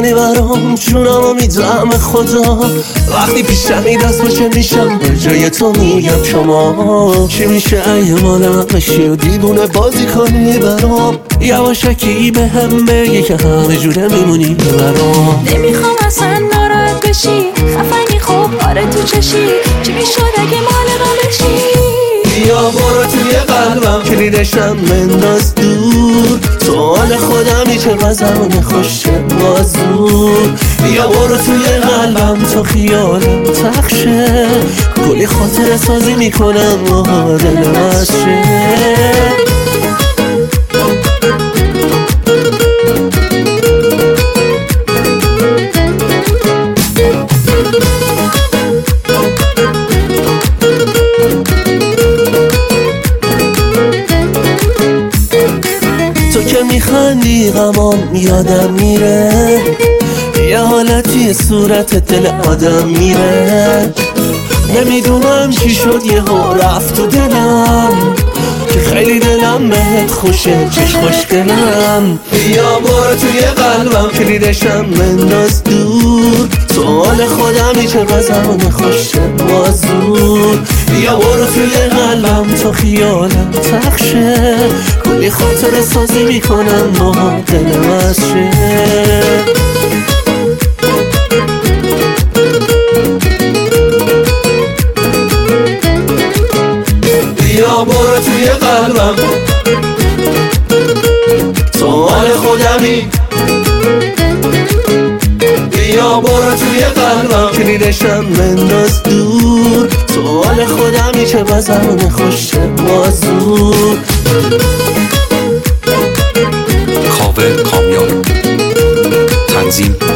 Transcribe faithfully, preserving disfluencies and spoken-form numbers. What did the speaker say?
کنی برام، جونمو میدم خدا. وقتی پیشمی دست باشه میشم به جای تو میگم شما. چی میشه اگه مالم بشی و دیوونه بازی کنی برام؟ یواشکی به هم بگی که همه جوره میمونی برام. نمیخوام اصلا ناراحت بشی، خفنی خوب آره تو چشی. چی میشد اگه مال ما بشی؟ بیا برو توی قلبم کلیدشم بنداز دور. تو حال خودمی چه زمان خوشه بازور. بیا برو توی قلبم تو خیالم تخشه، کلی خاطر سازی میکنم و دلم از شه. تو که میخندی غمام یادم میره، یه حالتی صورت دل آدم میره. نمیدونم چی شد یهو رفت تو دلم، که خیلی دلم بهت خوشه چش خوشگلم. بیا برو توی قلبم کلیدشم بنداز دور. تو حال خودمی چه زمان خوشه بازور. بیا برو توی قلبم تو خیالم تخشه، کلی خاطر سازی میکنم با دلم از شه. بیا برو توی قلبم تو حال خودمی. بیا برو توی قلبم کلیدشم بنداز دور. تو حال خودمی چه زمان خوشه بازور. کاوه کامیار، تنظیم